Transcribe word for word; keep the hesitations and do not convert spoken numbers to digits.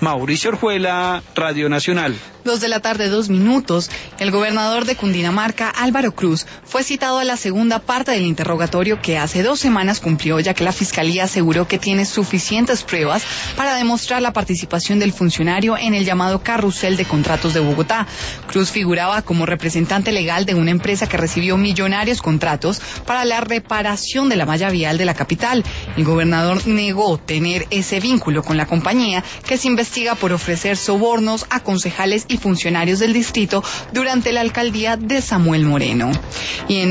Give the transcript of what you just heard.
Mauricio Orjuela, Radio Nacional. Dos de la tarde, dos minutos. El gobernador de Cundinamarca, Álvaro Cruz, fue citado a la segunda parte del interrogatorio que hace dos semanas cumplió, ya que la Fiscalía aseguró que tiene suficientes pruebas para demostrar la participación del funcionario en el llamado carrusel de contratos de Bogotá. Cruz figuraba como representante legal de una empresa que recibió millonarios contratos para la reparación de la malla vial de la capital. El gobernador negó tener ese vínculo con la compañía, que se investiga por ofrecer sobornos a concejales y funcionarios del distrito durante la alcaldía de Samuel Moreno. Y en